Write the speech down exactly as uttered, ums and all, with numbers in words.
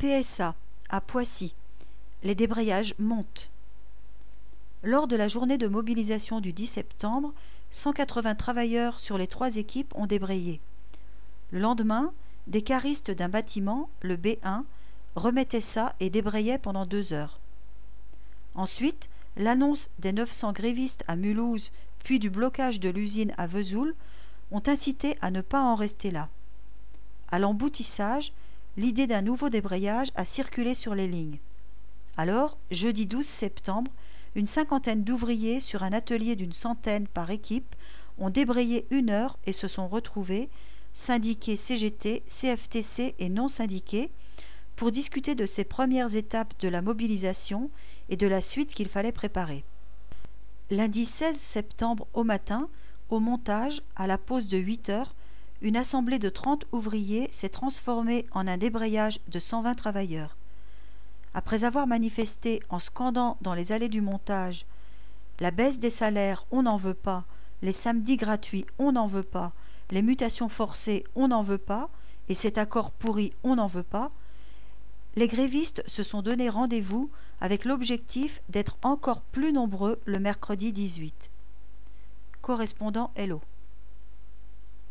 P S A, à Poissy, les débrayages montent. Lors de la journée de mobilisation du dix septembre, cent quatre-vingts travailleurs sur les trois équipes ont débrayé. Le lendemain, des caristes d'un bâtiment, le B un, remettaient ça et débrayaient pendant deux heures. Ensuite, l'annonce des neuf cents grévistes à Mulhouse puis du blocage de l'usine à Vesoul ont incité à ne pas en rester là. À l'emboutissage, l'idée d'un nouveau débrayage a circulé sur les lignes. Alors, jeudi douze septembre, une cinquantaine d'ouvriers sur un atelier d'une centaine par équipe ont débrayé une heure et se sont retrouvés, syndiqués C G T, C F T C et non syndiqués, pour discuter de ces premières étapes de la mobilisation et de la suite qu'il fallait préparer. Lundi seize septembre au matin, au montage, à la pause de huit heures, une assemblée de trente ouvriers s'est transformée en un débrayage de cent vingt travailleurs. Après avoir manifesté en scandant dans les allées du montage « La baisse des salaires, on n'en veut pas, les samedis gratuits, on n'en veut pas, les mutations forcées, on n'en veut pas, et cet accord pourri, on n'en veut pas », les grévistes se sont donné rendez-vous avec l'objectif d'être encore plus nombreux le mercredi dix-huit. Correspondant Hello.